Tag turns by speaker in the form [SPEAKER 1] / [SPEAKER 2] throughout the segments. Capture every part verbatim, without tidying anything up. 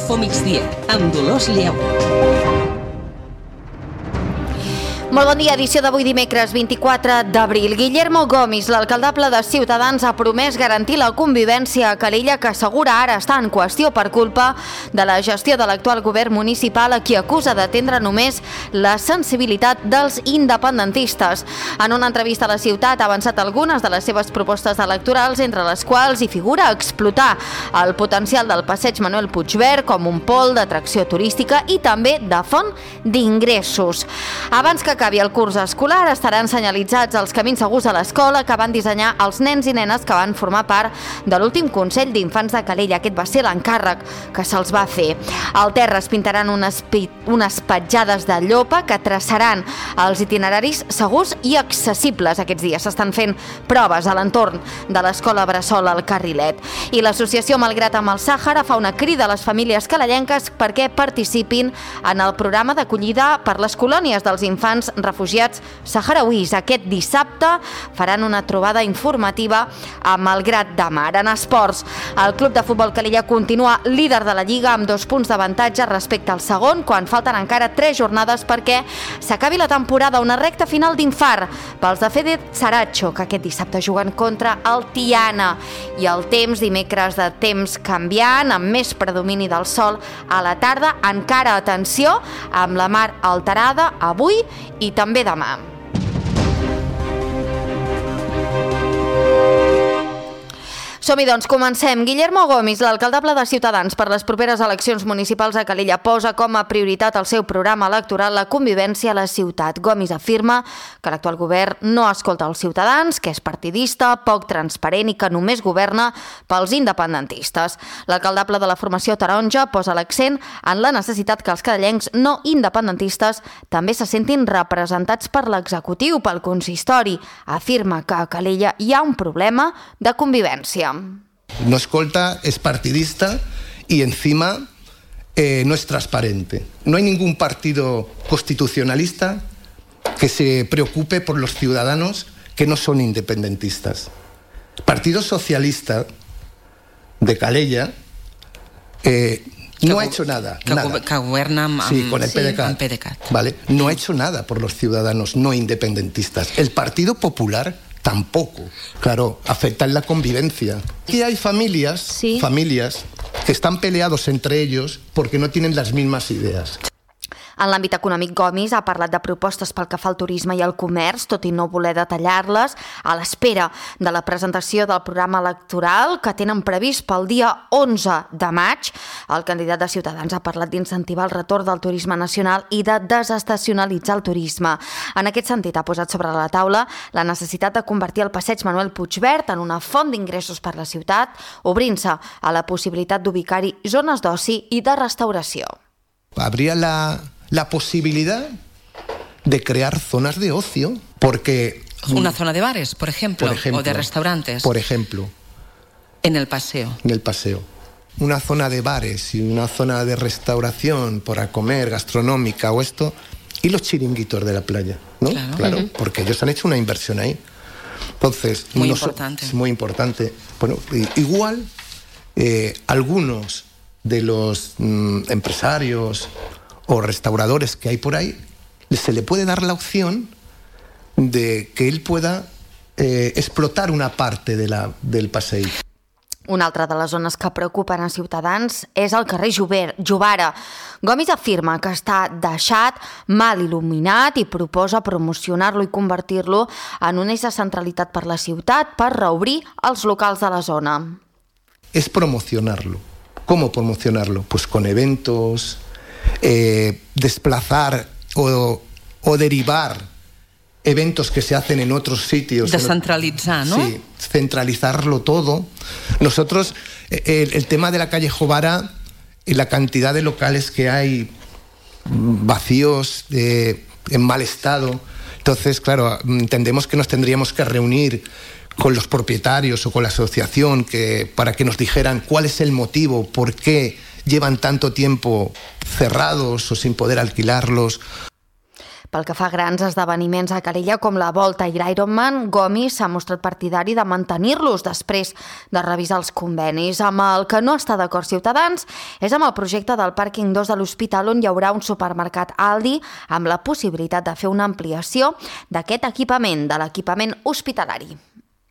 [SPEAKER 1] Info Migdia, amb Dolors Lleó.
[SPEAKER 2] Molt bon dia, edició d'avui dimecres vint-i-quatre d'abril. Guillermo Gomis, l'alcaldable de Ciutadans, ha promès garantir la convivència a Calella, que assegura ara està en qüestió per culpa de la gestió de l'actual govern municipal, a qui acusa d'atendre només la sensibilitat dels independentistes. En una entrevista a la ciutat ha avançat algunes de les seves propostes electorals, entre les quals hi figura explotar el potencial del passeig Manuel Puigverd com un pol d'atracció turística i també de font d'ingressos. Abans que acabi el curs escolar, estaran senyalitzats els camins segurs a l'escola que van dissenyar els nens i nenes que van formar part de l'últim Consell d'Infants de Calella. Aquest va ser l'encàrrec que se'ls va fer. Al terra es pintaran unes, unes petjades de llopa que traçaran els itineraris segurs i accessibles. Aquests dies s'estan fent proves a l'entorn de l'escola Bressol al Carrilet. I l'associació Malgrat amb el Sàhara fa una crida a les famílies calellenques perquè participin en el programa d'acollida per les colònies dels infants refugiats saharauis. Aquest dissabte faran una trobada informativa a Malgrat de Mar. En esports, el club de futbol Calella continua líder de la Lliga amb dos punts d'avantatge respecte al segon, quan falten encara tres jornades perquè s'acabi la temporada. Una recta final d'infart pels de Fede Saracho, que aquest dissabte juguen contra el Tiana. I el temps, dimecres de temps canviant, amb més predomini del sol a la tarda. Encara atenció amb la mar alterada avui i també demà. Som-hi, doncs, comencem. Guillermo Gomis, l'alcaldable de Ciutadans per les properes eleccions municipals a Calella, posa com a prioritat al seu programa electoral la convivència a la ciutat. Gomis afirma que l'actual govern no escolta els ciutadans, que és partidista, poc transparent i que només governa pels independentistes. L'alcaldable de la formació taronja posa l'accent en la necessitat que els cadellencs no independentistes també se sentin representats per l'executiu, pel consistori. Afirma que a Calella hi ha un problema de convivència.
[SPEAKER 3] No escolta, es partidista y encima eh, no es transparente. No hay ningún partido constitucionalista que se preocupe por los ciudadanos que no son independentistas. El Partido Socialista de Calella eh, no
[SPEAKER 4] que,
[SPEAKER 3] ha hecho nada.
[SPEAKER 4] Que,
[SPEAKER 3] nada.
[SPEAKER 4] que gobierna amb,
[SPEAKER 3] sí, con el
[SPEAKER 4] sí,
[SPEAKER 3] PDeCAT.
[SPEAKER 4] amb PDeCAT.
[SPEAKER 3] Vale, no ha hecho nada por los ciudadanos no independentistas. El Partido Popular tampoco. Claro, afecta en la convivencia. Aquí hay familias, sí. familias que están peleados entre ellos porque no tienen las mismas ideas.
[SPEAKER 2] En l'àmbit econòmic, Gomis ha parlat de propostes pel que fa al turisme i al comerç, tot i no voler detallar-les, a l'espera de la presentació del programa electoral que tenen previst pel dia onze de maig. El candidat de Ciutadans ha parlat d'incentivar el retorn del turisme nacional i de desestacionalitzar el turisme. En aquest sentit, ha posat sobre la taula la necessitat de convertir el passeig Manuel Puigverd en una font d'ingressos per la ciutat, obrint-se a la possibilitat d'ubicar-hi zones d'oci i de restauració.
[SPEAKER 3] Habría la... la posibilidad de crear zonas de ocio, porque...
[SPEAKER 4] Una zona de bares, por ejemplo, por ejemplo, o de restaurantes.
[SPEAKER 3] Por ejemplo.
[SPEAKER 4] En el paseo.
[SPEAKER 3] En el paseo. Una zona de bares y una zona de restauración para comer, gastronómica o esto, y los chiringuitos de la playa, ¿no?
[SPEAKER 4] Claro,
[SPEAKER 3] claro
[SPEAKER 4] uh-huh.
[SPEAKER 3] Porque ellos han hecho una inversión ahí. Entonces...
[SPEAKER 4] Muy
[SPEAKER 3] no
[SPEAKER 4] importante.
[SPEAKER 3] So, es muy importante. Bueno, igual, eh, algunos de los mm, empresarios o restauradores que hay por ahí, se le puede dar la opción de que él pueda eh, explotar una parte de la, del passeig.
[SPEAKER 2] Una altra de les zones que preocupen a Ciutadans és el carrer Jovara. Gomis afirma que està deixat, mal il·luminat i proposa promocionar-lo i convertir-lo en un eix de centralitat per la ciutat per reobrir els locals de la zona.
[SPEAKER 3] És promocionarlo. ¿Cómo promocionarlo? Pues con eventos... Eh, desplazar o, o derivar eventos que se hacen en otros sitios.
[SPEAKER 4] Descentralizar, ¿no?
[SPEAKER 3] Sí, centralizarlo todo. Nosotros, el, el tema de la calle Jovara y la cantidad de locales que hay vacíos, eh, en mal estado. Entonces, claro, entendemos que nos tendríamos que reunir con los propietarios o con la asociación que, para que nos dijeran cuál es el motivo, por qué llevan tanto tiempo cerrados o sin poder alquilarlos.
[SPEAKER 2] Pel que fa a grans esdeveniments a Calella com la Volta i l'Ironman, Gomis s'ha mostrat partidari de mantenir-los després de revisar els convenis. Amb el que no està d'acord Ciutadans és amb el projecte del pàrquing dos de l'Hospital, on hi haurà un supermercat Aldi amb la possibilitat de fer una ampliació d'aquest equipament, de l'equipament hospitalari.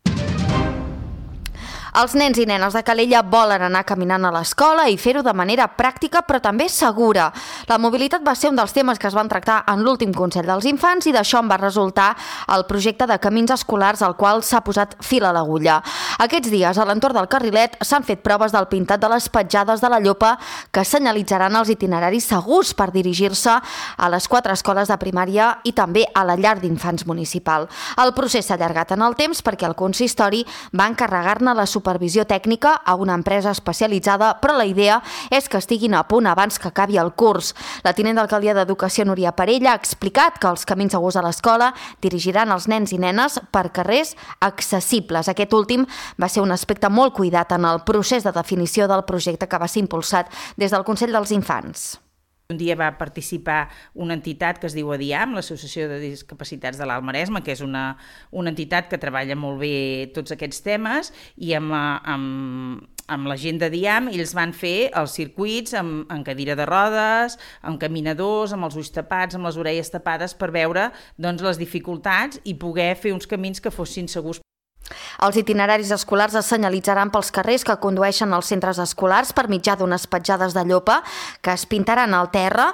[SPEAKER 2] Els nens i nenes de Calella volen anar caminant a l'escola i fer-ho de manera pràctica però també segura. La mobilitat va ser un dels temes que es van tractar en l'últim Consell dels Infants i d'això en va resultar el projecte de camins escolars al qual s'ha posat fil a l'agulla. Aquests dies, a l'entorn del Carrilet, s'han fet proves del pintat de les petjades de la Llopa que senyalitzaran els itineraris segurs per dirigir-se a les quatre escoles de primària i també a la llar d'infants municipal. El procés s'ha allargat en el temps perquè el consistori va encarregar-ne la supervisió supervisió tècnica a una empresa especialitzada, però la idea és que estiguin a punt abans que acabi el curs. La tinent d'alcaldia d'Educació, Núria Parella, ha explicat que els camins segurs a l'escola dirigiran els nens i nenes per carrers accessibles. Aquest últim va ser un aspecte molt cuidat en el procés de definició del projecte que va ser impulsat des del Consell dels Infants.
[SPEAKER 5] Un dia va participar una entitat que es diu ADIAM, l'Associació de Discapacitats de l'Alt Maresme, que és una, una entitat que treballa molt bé tots aquests temes, i amb, amb, amb la gent d'ADIAM ells van fer els circuits amb, amb cadira de rodes, amb caminadors, amb els ulls tapats, amb les orelles tapades, per veure doncs, les dificultats i poder fer uns camins que fossin segurs.
[SPEAKER 2] Els itineraris escolars es senyalitzaran pels carrers que condueixen als centres escolars per mitjà d'unes petjades de llopa que es pintaran al terra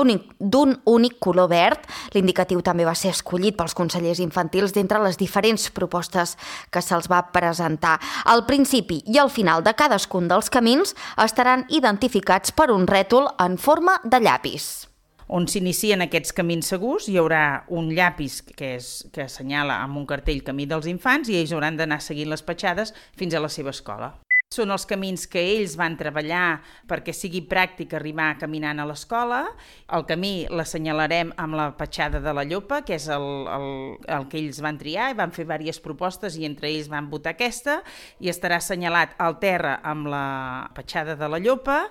[SPEAKER 2] d'un únic color verd. L'indicatiu també va ser escollit pels consellers infantils d'entre les diferents propostes que se'ls va presentar. Al principi i al final de cadascun dels camins estaran identificats per un rètol en forma de llapis.
[SPEAKER 5] On s'inicien aquests camins segurs hi haurà un llapis que, és, que assenyala amb un cartell Camí dels Infants i ells hauran d'anar seguint les petjades fins a la seva escola. Són els camins que ells van treballar perquè sigui pràctic arribar caminant a l'escola. El camí l'assenyalarem amb la petjada de la Llopa, que és el, el, el que ells van triar, i van fer diverses propostes i entre ells van votar aquesta, i estarà assenyalat al terra amb la petjada de la Llopa.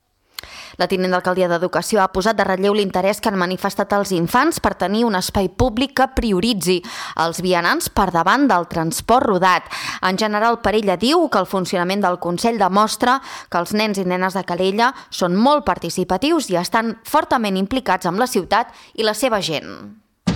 [SPEAKER 2] La tinent d'alcaldia d'Educació ha posat de relleu l'interès que han manifestat els infants per tenir un espai públic que prioritzi els vianants per davant del transport rodat. En general, Parella diu que el funcionament del Consell demostra que els nens i nenes de Calella són molt participatius i estan fortament implicats amb la ciutat i la seva gent.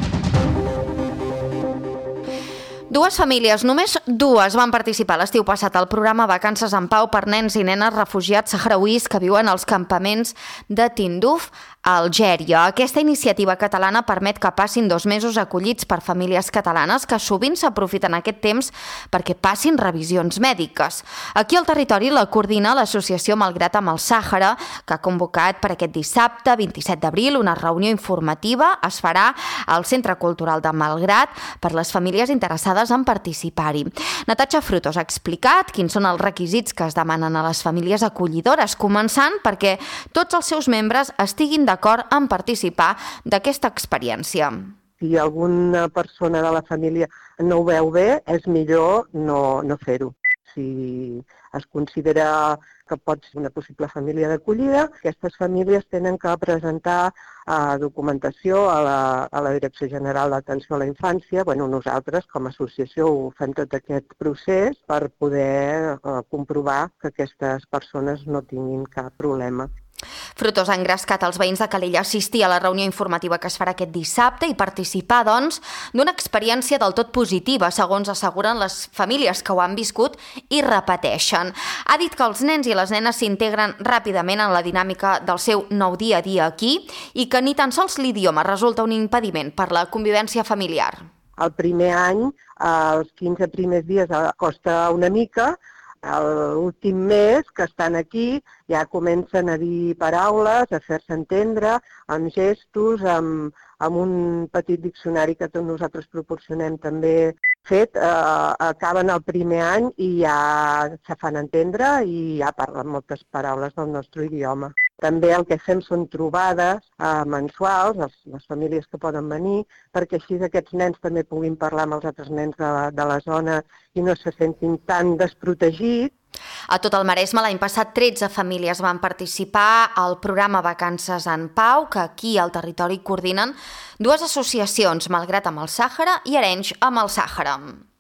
[SPEAKER 2] Dues famílies, només dues, van participar l'estiu passat al programa Vacances en Pau per nens i nenes refugiats sahrauís que viuen als campaments de Tinduf, a Algèria. Aquesta iniciativa catalana permet que passin dos mesos acollits per famílies catalanes que sovint s'aprofiten aquest temps perquè passin revisions mèdiques. Aquí al territori la coordina l'associació Malgrat amb el Sàhara, que ha convocat per aquest dissabte, vint-i-set d'abril, una reunió informativa. Es farà al Centre Cultural de Malgrat per les famílies interessades en participar-hi. Natasha Frutos ha explicat quins són els requisits que es demanen a les famílies acollidores, començant perquè tots els seus membres estiguin d'acord en participar d'aquesta experiència.
[SPEAKER 6] Si alguna persona de la família no ho veu bé, és millor no, no fer-ho. Si es considera que pot ser una possible família d'acollida, aquestes famílies tenen que presentar eh, documentació a la, a la Direcció General d'Atenció a la Infància. Bueno, nosaltres, com a associació, ho fem tot aquest procés per poder eh, comprovar que aquestes persones no tinguin cap problema.
[SPEAKER 2] Frutos ha engrescat els veïns de Calella a assistir a la reunió informativa que es farà aquest dissabte i participar, doncs, d'una experiència del tot positiva, segons asseguren les famílies que ho han viscut i repeteixen. Ha dit que els nens i les nenes s'integren ràpidament en la dinàmica del seu nou dia a dia aquí i que ni tan sols l'idioma resulta un impediment per la convivència familiar.
[SPEAKER 6] El primer any, els quinze primers dies costa una mica. L'últim mes que estan aquí ja comencen a dir paraules, a fer-se entendre, amb gestos, amb, amb un petit diccionari que tots nosaltres proporcionem també fet. Eh, acaben el primer any i ja se fan entendre i ja parlen moltes paraules del nostre idioma. També el que fem són trobades eh, mensuals, les, les famílies que poden venir, perquè així aquests nens també puguin parlar amb els altres nens de, de la zona i no se sentin tan desprotegits.
[SPEAKER 2] A tot el Maresme, l'any passat, tretze famílies van participar al programa Vacances en Pau, que aquí al territori coordinen dues associacions, Malgrat amb el Sàhara i Arenys amb el Sàhara.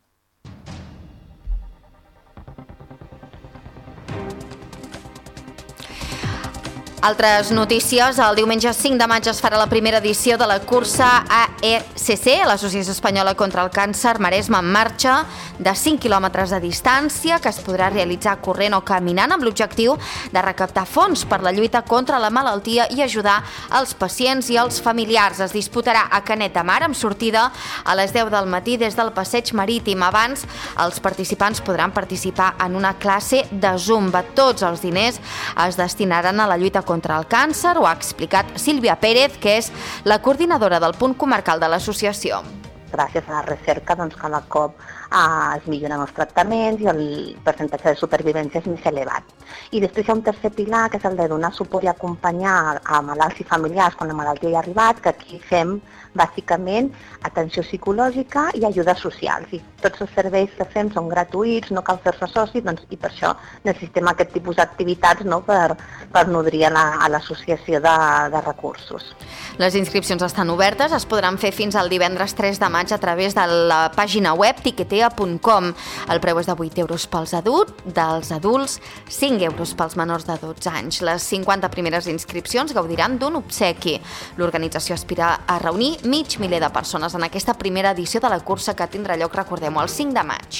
[SPEAKER 2] Altres notícies. El diumenge cinc de maig es farà la primera edició de la cursa A E C C, l'Associació Espanyola contra el Càncer Maresme en Marxa, de cinc quilòmetres de distància, que es podrà realitzar corrent o caminant amb l'objectiu de recaptar fons per la lluita contra la malaltia i ajudar els pacients i els familiars. Es disputarà a Canet de Mar, amb sortida a les deu del matí des del passeig marítim. Abans, els participants podran participar en una classe de Zumba. Tots els diners es destinaran a la lluita contra contra el càncer, ho ha explicat Sílvia Pérez, que és la coordinadora del punt comarcal de l'associació.
[SPEAKER 7] Gràcies a la recerca, doncs, cada cop eh, es milloren els tractaments i el percentatge de supervivència és més elevat. I després hi ha un tercer pilar, que és el de donar suport i acompanyar a malalts i familiars quan la malaltia hi ha arribat, que aquí fem bàsicament atenció psicològica i ajudes socials. I tots els serveis que fem són gratuïts, no cal fer-se soci, doncs, i per això necessitem aquest tipus d'activitats, no, per, per nodrir a la, a l'associació de, de recursos.
[SPEAKER 2] Les inscripcions estan obertes, es podran fer fins al divendres tres de maig a través de la pàgina web tiquetea punt com. El preu és de vuit euros pels adults, dels adults, cinc euros pels menors de dotze anys. Les cinquanta primeres inscripcions gaudiran d'un obsequi. L'organització aspira a reunir mig miler de persones en aquesta primera edició de la cursa, que tindrà lloc, recordem-ho, el cinc de maig.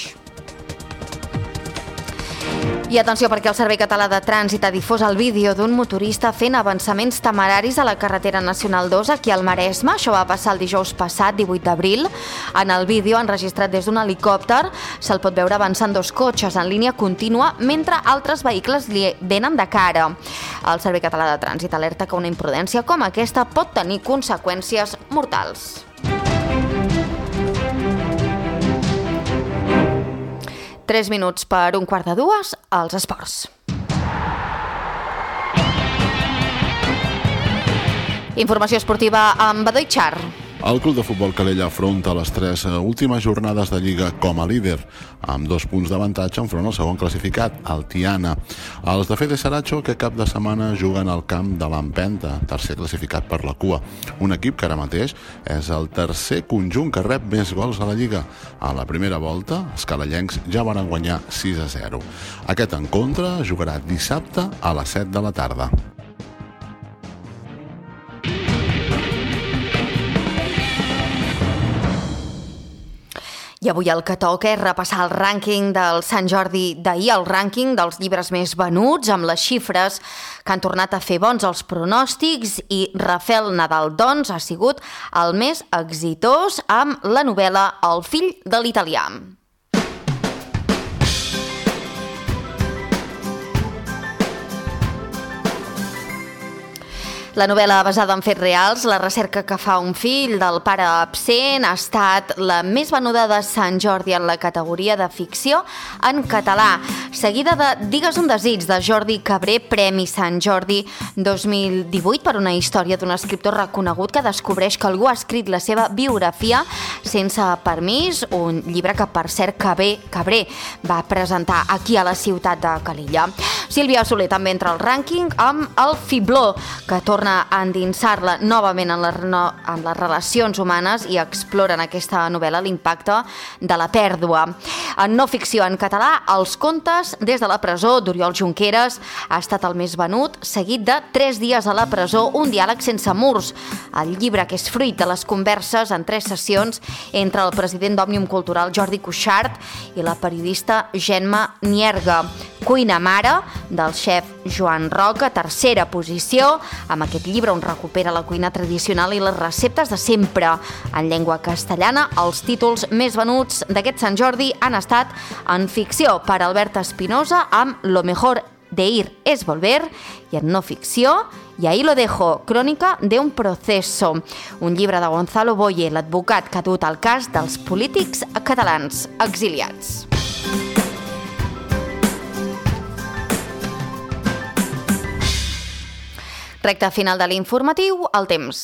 [SPEAKER 2] I atenció, perquè el Servei Català de Trànsit ha difós el vídeo d'un motorista fent avançaments temeraris a la carretera nacional dos aquí al Maresme. Això va passar el dijous passat, divuit d'abril. En el vídeo, enregistrat des d'un helicòpter, se'l pot veure avançant dos cotxes en línia contínua mentre altres vehicles li venen de cara. El Servei Català de Trànsit alerta que una imprudència com aquesta pot tenir conseqüències mortals. Tres minuts per un quart de dues, als esports. Informació esportiva amb Badoi Char.
[SPEAKER 8] El club de futbol Calella afronta les tres últimes jornades de Lliga com a líder, amb dos punts d'avantatge enfront al segon classificat, el Tiana. Els de Fede Saracho, que cap de setmana juguen al camp de l'Empenta, tercer classificat per la cua. Un equip que ara mateix és el tercer conjunt que rep més gols a la Lliga. A la primera volta, els calellencs ja van guanyar sis a zero. Aquest encontre jugarà dissabte a les set de la tarda.
[SPEAKER 2] I avui el que toca és repassar el rànquing del Sant Jordi d'ahir, el rànquing dels llibres més venuts, amb les xifres que han tornat a fer bons els pronòstics, i Rafael Nadal, doncs, ha sigut el més exitós amb la novel·la El fill de l'italià. La novel·la basada en fets reals, La recerca que fa un fill del pare absent, ha estat la més venuda de Sant Jordi en la categoria de ficció en català, seguida de Digues un desig, de Jordi Cabré, Premi Sant Jordi dos mil divuit, per una història d'un escriptor reconegut que descobreix que algú ha escrit la seva biografia sense permís, un llibre que, per cert, Cabré, Cabré va presentar aquí a la ciutat de Calella. Sílvia Soler també entra al rànquing amb El fibló, que torna a endinsar-la novament en les, no, en les relacions humanes i explora en aquesta novel·la l'impacte de la pèrdua. En no ficció en català, Els contes des de la presó, d'Oriol Junqueras, ha estat el més venut, seguit de Tres dies a la presó, un diàleg sense murs. El llibre, que és fruit de les converses en tres sessions entre el president d'Òmnium Cultural, Jordi Cuixart, i la periodista Gemma Nierga. Cuina mare, del xef Joan Roca, tercera posició. Amb aquest llibre on recupera la cuina tradicional i les receptes de sempre en llengua castellana. Els títols més venuts d'aquest Sant Jordi han estat en ficció per Albert Espinosa amb Lo mejor de ir es volver, i en no ficció Y ahí lo dejo, crònica d'un proceso, un llibre de Gonzalo Boye, l'advocat que ha dut el cas dels polítics catalans exiliats. Recte final de l'informatiu, el temps.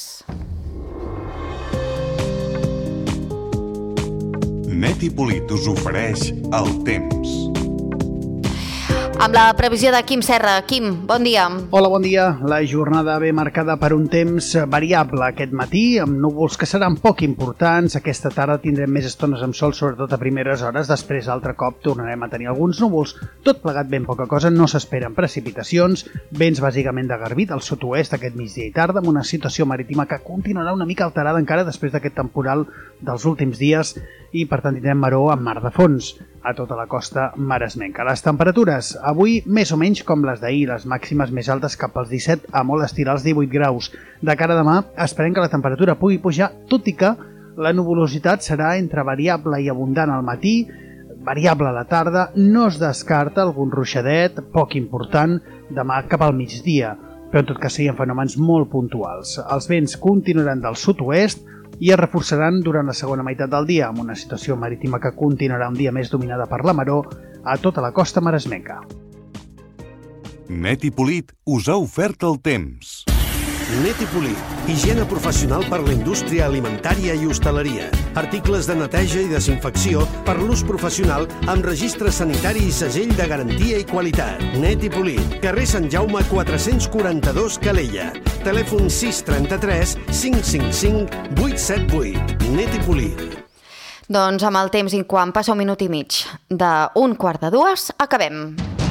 [SPEAKER 9] Net i Polit us ofereix el temps.
[SPEAKER 2] Amb la previsió de Quim Serra. Quim, bon dia.
[SPEAKER 10] Hola, bon dia. La jornada ve marcada per un temps variable aquest matí, amb núvols que seran poc importants. Aquesta tarda tindrem més estones amb sol, sobretot a primeres hores. Després, altre cop, tornarem a tenir alguns núvols. Tot plegat ben poca cosa, no s'esperen precipitacions. Vents bàsicament de garbí del sud-oest aquest migdia i tarda, amb una situació marítima que continuarà una mica alterada encara després d'aquest temporal dels últims dies i, per tant, tindrem maror amb mar de fons a tota la costa maresmenca. Les temperatures, avui més o menys com les d'ahir, les màximes més altes cap als disset a molt estirar els divuit graus. De cara a demà, esperem que la temperatura pugui pujar, tot i que la nuvolositat serà entre variable i abundant al matí, variable a la tarda, no es descarta algun ruixadet poc important demà cap al migdia, però en tot cas serien fenòmens molt puntuals. Els vents continuaran del sud-oest i es reforçaran durant la segona meitat del dia, amb una situació marítima que continuarà un dia més dominada per la maror a tota la costa maresmenca.
[SPEAKER 9] Net i Polit us ha ofert el temps.
[SPEAKER 11] Net i Polit, higiene professional per la indústria alimentària i hostaleria. Articles de neteja i desinfecció per l'ús professional amb registre sanitari i segell de garantia i qualitat. Net i Polit, carrer Sant Jaume quatre-cents quaranta-dos, Calella. Telèfon sis trenta-tres cinc cinc cinc vuit set vuit. Net i Polit.
[SPEAKER 2] Doncs amb el temps i quan passa un minut i mig d'un quart de dues, acabem.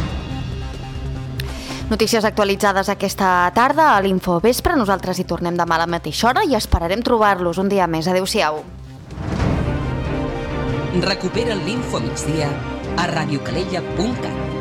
[SPEAKER 2] Notícies actualitzades aquesta tarda a l'Infovespre. Nosaltres hi tornem demà a la mateixa hora i esperarem trobar-los un dia més. Adéu-siau.
[SPEAKER 1] Recupera l'Info migdia a radiocalella punt cat.